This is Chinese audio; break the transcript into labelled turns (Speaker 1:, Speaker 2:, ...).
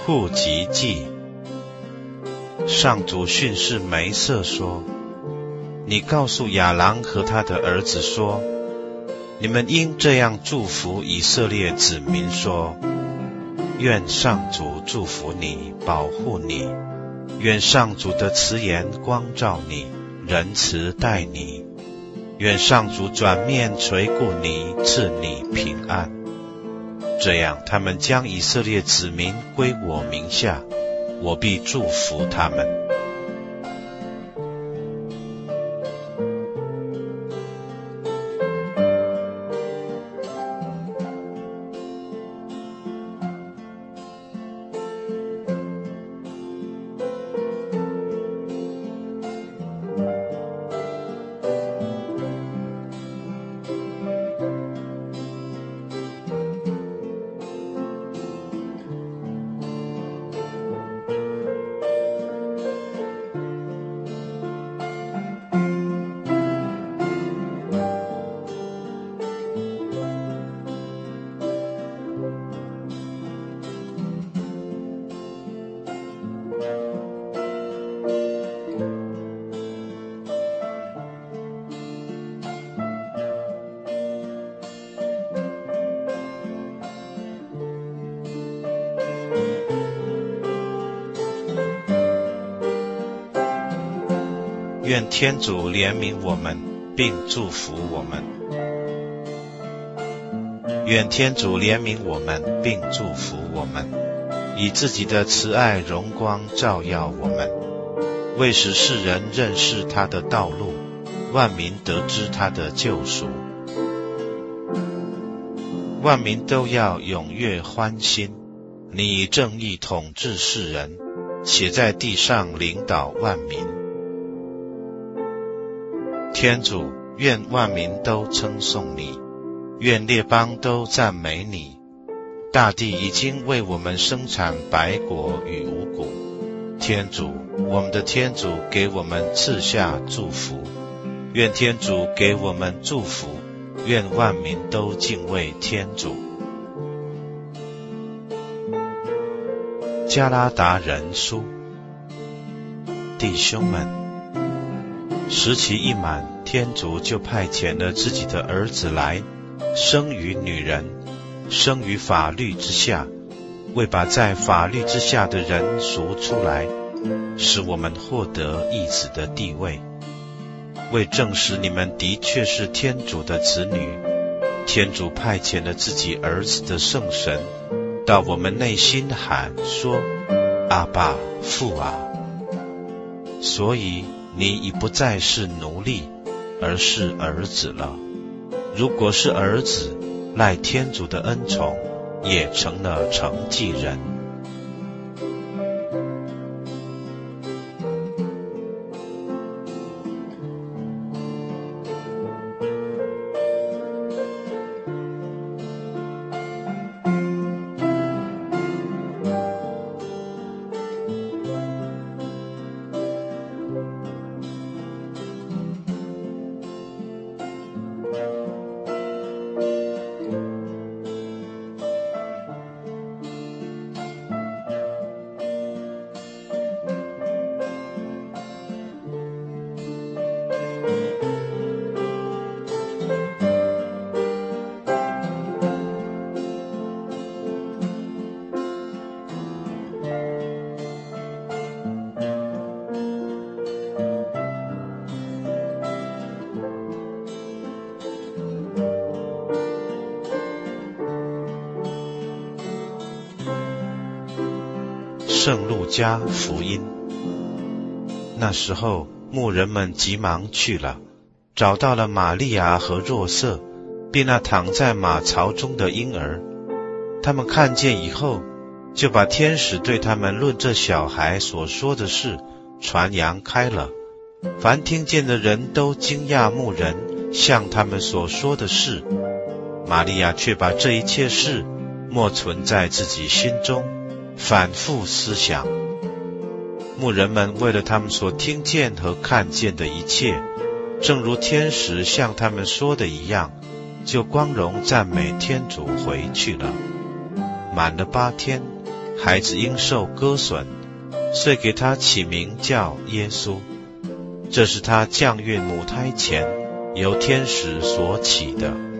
Speaker 1: 户籍记。上主训示梅瑟说，你告诉亚郎和他的儿子说，你们应这样祝福以色列子民说，愿上主祝福你，保护你，愿上主的慈颜光照你，仁慈待你，愿上主转面垂顾你，赐你平安。这样他们将以色列子民归我名下，我必祝福他们。愿天主怜悯我们，并祝福我们。愿天主怜悯我们，并祝福我们，以自己的慈爱荣光照耀我们，为使世人认识他的道路，万民得知他的救赎。万民都要踊跃欢欣，你以正义统治世人，且在地上领导万民。天主，愿万民都称颂你，愿列邦都赞美你。大地已经为我们生产白果与五谷。天主，我们的天主给我们赐下祝福。愿天主给我们祝福，愿万民都敬畏天主。加拉达人书。弟兄们，时期一满，天主就派遣了自己的儿子来，生于女人，生于法律之下，为把在法律之下的人赎出来，使我们获得义子的地位。为证实你们的确是天主的子女，天主派遣了自己儿子的圣神，到我们内心喊说：阿爸，父啊！所以你已不再是奴隶，而是儿子了。如果是儿子，赖天主的恩宠，也成了承继人。圣路加福音。那时候，牧人们急忙去了，找到了玛利亚和若瑟，并那躺在马槽中的婴儿。他们看见以后，就把天使对他们论这小孩所说的事传扬开了。凡听见的人都惊讶牧人向他们所说的事。玛利亚却把这一切事默存在自己心中，反复思想。牧人们为了他们所听见和看见的一切，正如天使向他们说的一样，就光荣赞美天主回去了。满了8天， 孩子因受割损，遂给他起名叫耶稣。这是他降孕母胎前由天使所起的。